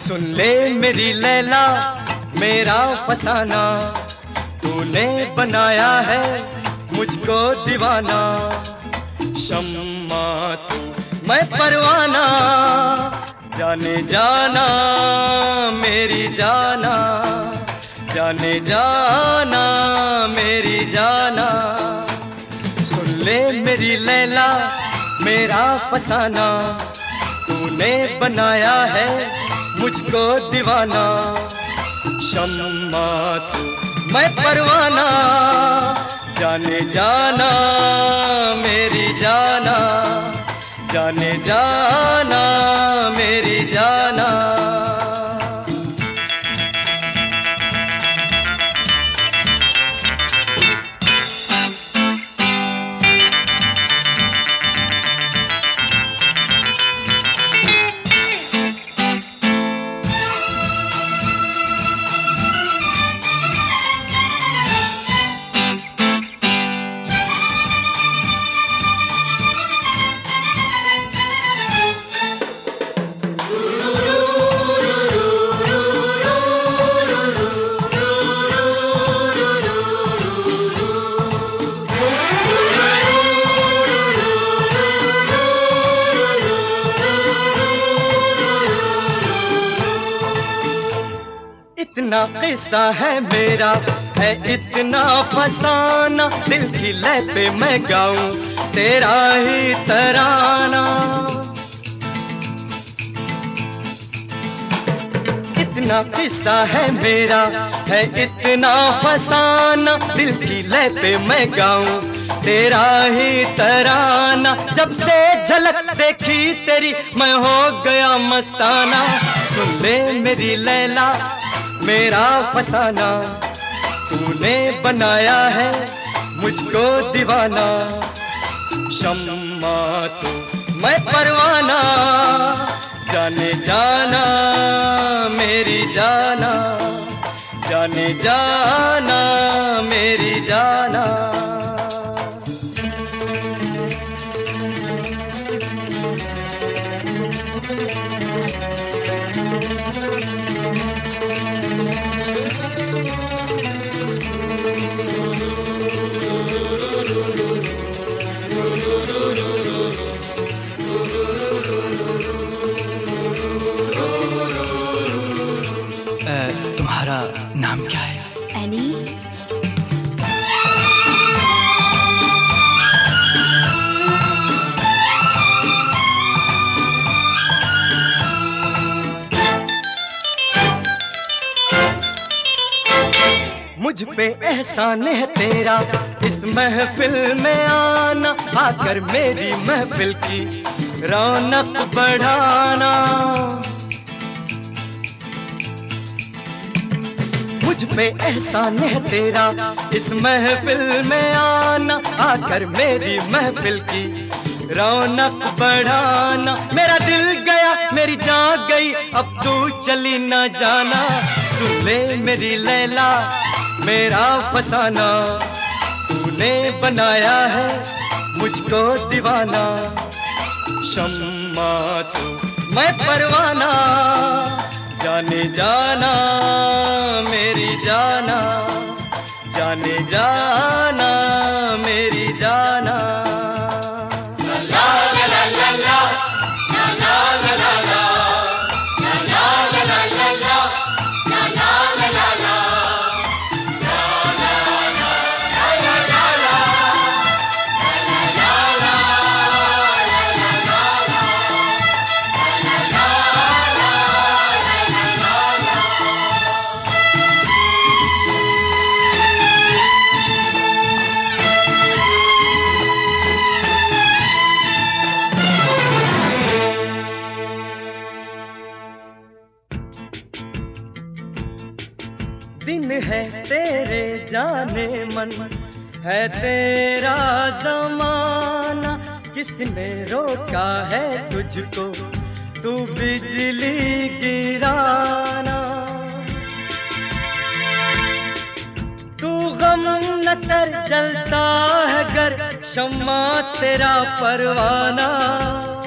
सुन ले मेरी लैला मेरा फसाना, तूने बनाया है मुझको दीवाना। शम्मा तू मैं परवाना, जाने जाना मेरी जाना, जाने जाना मेरी जाना। सुन ले मेरी लैला मेरा फसाना, तूने बनाया है मुझको दीवाना। शम्मा तू मैं परवाना, जाने जाना मेरी जाना, जाने जाना मेरी जाना। इतना किस्सा है मेरा है इतना फसाना, दिल की लय पे मैं गाऊं तेरा ही तराना। इतना किस्सा है मेरा है इतना फसाना, दिल की लय पे मैं गाऊं तेरा ही तराना। जब से झलक देखी तेरी मैं हो गया मस्ताना। सुन ले मेरी लैला मेरा फसाना, तूने बनाया है मुझको दीवाना। शम्मा तू मैं परवाना, जाने जाना मेरी जाना, जाने जाना मेरी जाना। तुम्हारा नाम क्या है? एनी। मुझ पे एहसान है तेरा इस महफिल में आना, आकर मेरी महफिल की रौनक बढ़ाना। मुझ पे एहसान है तेरा इस महफिल में आना, आकर मेरी महफिल की रौनक बढ़ाना। मेरा दिल गया मेरी जान गई अब तू चली ना जाना। सुन ले मेरी लैला मेरा फसाना, तूने बनाया है मुझको दीवाना। शम्मा तू मैं परवाना, जाने जाना मेरी जाना, जाने जाना मेरी जाना। दिन है तेरे जाने मन है तेरा ज़माना, किसने रोका है तुझको तू बिजली गिराना। तू गम न कर जलता है गर शम्मा तेरा परवाना।